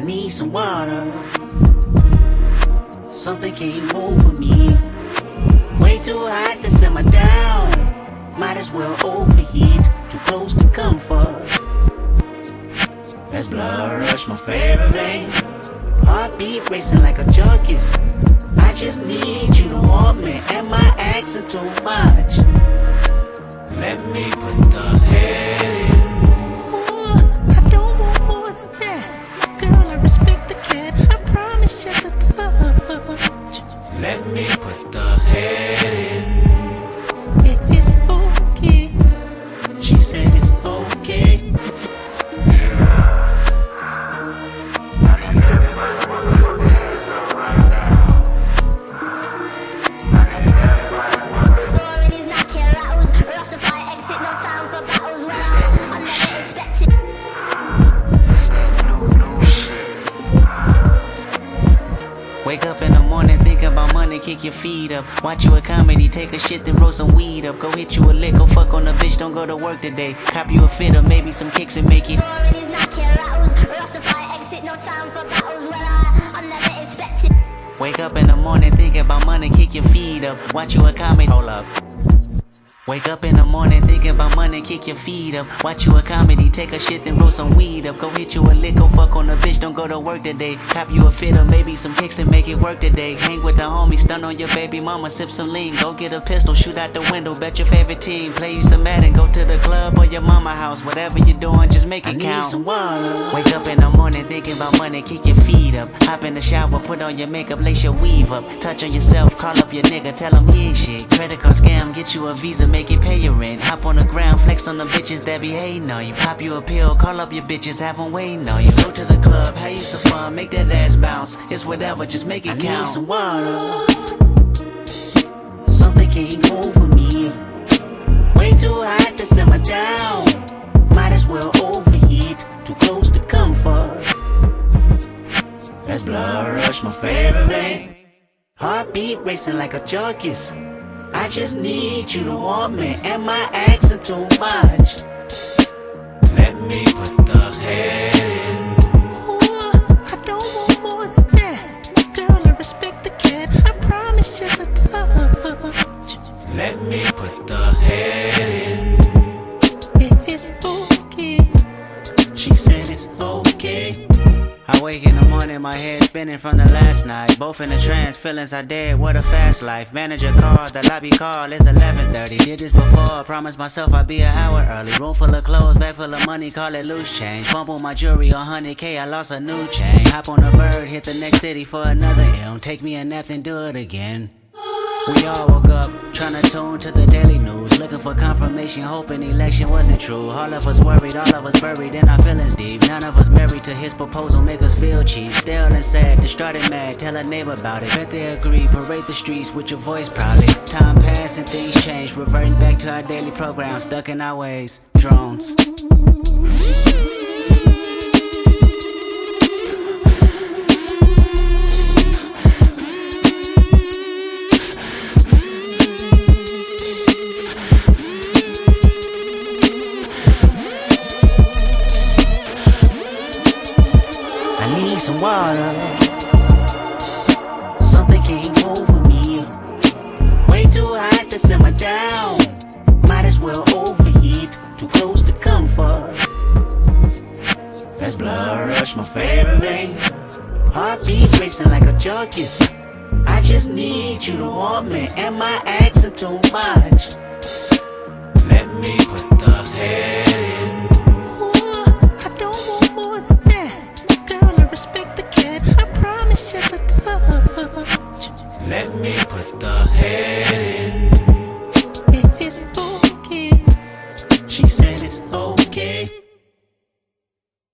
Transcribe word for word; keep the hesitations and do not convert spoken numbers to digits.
need some water. Something came over me. Way too hot to simmer down. Might as well overheat. Too close to comfort. That's blood rush, my favorite vein. Heartbeat racing like a junkie's. I just need you to want me. Am I asking too much? Let me put the head in. Ooh, I don't want more than that. Girl, I respect the cat. I promise just a touch. Let me put the head in. It is okay. She said it's okay. Wake up in the morning, think about money, kick your feet up. Watch you a comedy, take a shit, then roll some weed up. Go hit you a lick, go fuck on a bitch, don't go to work today. Cop you a fit or maybe some kicks and make it. Wake up in the morning, think about money, kick your feet up. Watch you a comedy, hold up. Wake up in the morning, thinking about money, kick your feet up. Watch you a comedy, take a shit, then roll some weed up. Go hit you a lick, go fuck on a bitch, don't go to work today. Cop you a fit or maybe some kicks and make it work today. Hang with the homies, stun on your baby mama, sip some lean. Go get a pistol, shoot out the window, bet your favorite team. Play you some Madden, go to the club or your mama house. Whatever you're doing, just make it I count. Need some water. Wake up in the morning, thinking about money, kick your feet up. Hop in the shower, put on your makeup, lace your weave up. Touch on yourself, call up your nigga, tell him he ain't shit. Credit card scam, get you a visa, make it pay your rent. Hop on the ground, flex on the bitches that be hating on you. Pop you a pill, call up your bitches, have them waiting on you. Go to the club, have you some fun, make that ass bounce. It's whatever, just make it I count. Need some water. Something came over me. Way too hot to simmer down. Might as well overheat. Too close to comfort. That's blood rush, my favorite vein. Heartbeat racing like a junkie's. I just need you to want me. Am I asking too much? Let me put the head in. Ooh, I don't want more than that. Girl, I respect the cat. I promise just a touch. Let me put the head in. If it's okay. She said it's okay. I wake in the morning, my head spinning from the last night. Both in a trance, feelings are dead, what a fast life. Manager called, the lobby call, it's eleven thirty. Did this before, promised myself I'd be an hour early. Room full of clothes, bag full of money, call it loose change. Bump on my jewelry, one hundred K, I lost a new chain. Hop on a bird, hit the next city for another M. Take me a nap, then do it again. We all woke up, tryna tune to the daily news. Looking for confirmation, hoping election wasn't true. All of us worried, all of us buried in our feelings deep. None of us married to his proposal, make us feel cheap. Stale and sad, distraught and mad, tell a neighbor about it. Bet they agree, parade the streets with your voice proudly. Time passed and things changed, reverting back to our daily program. Stuck in our ways, drones. I need some water. Something came over me. Way too hot to simmer down. Might as well overheat. Too close to comfort. That's blood rush, my favorite vein. Heartbeat racing like a junkie's. I just need you to want me. Am I asking too much? Let me put the head in. Just a touch. Let me put the head in.